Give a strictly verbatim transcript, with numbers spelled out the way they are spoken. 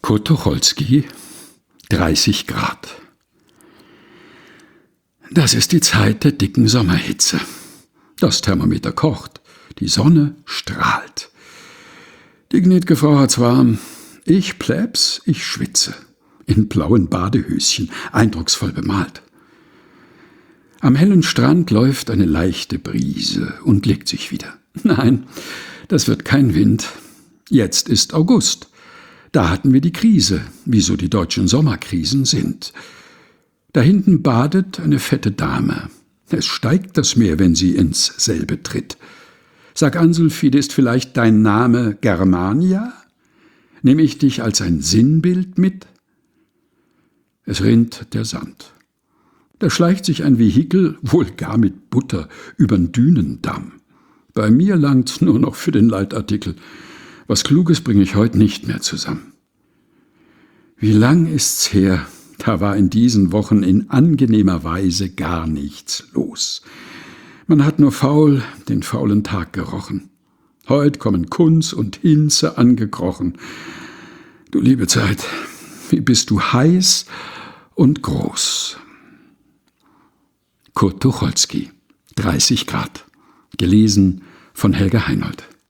Kurt Tucholsky, dreißig Grad. Das ist die Zeit der dicken Sommerhitze. Das Thermometer kocht, die Sonne strahlt. Die gnädige Frau hat's warm. Ich Plebs, ich schwitze. In blauen Badehöschen, eindrucksvoll bemalt. Am hellen Strand läuft eine leichte Brise und legt sich wieder. Nein, das wird kein Wind. Jetzt ist August. Da hatten wir die Krise, wie so die deutschen Sommerkrisen sind. Da hinten badet eine fette Dame. Es steigt das Meer, wenn sie ins selbe tritt. Sag, Ansulfide, ist vielleicht dein Name Germania? Nehm ich dich als ein Sinnbild mit? Es rinnt der Sand. Da schleicht sich ein Vehikel, wohl gar mit Butter, übern Dünendamm. Bei mir langt's nur noch für den Leitartikel. Was Kluges bringe ich heute nicht mehr zusammen. Wie lang ist's her, da war in diesen Wochen in angenehmer Weise gar nichts los. Man hat nur faul den faulen Tag gerochen. Heut kommen Kunz und Hinze angekrochen. Du liebe Zeit, wie bist du heiß und groß. Kurt Tucholsky, dreißig Grad. Gelesen von Helga Heinold.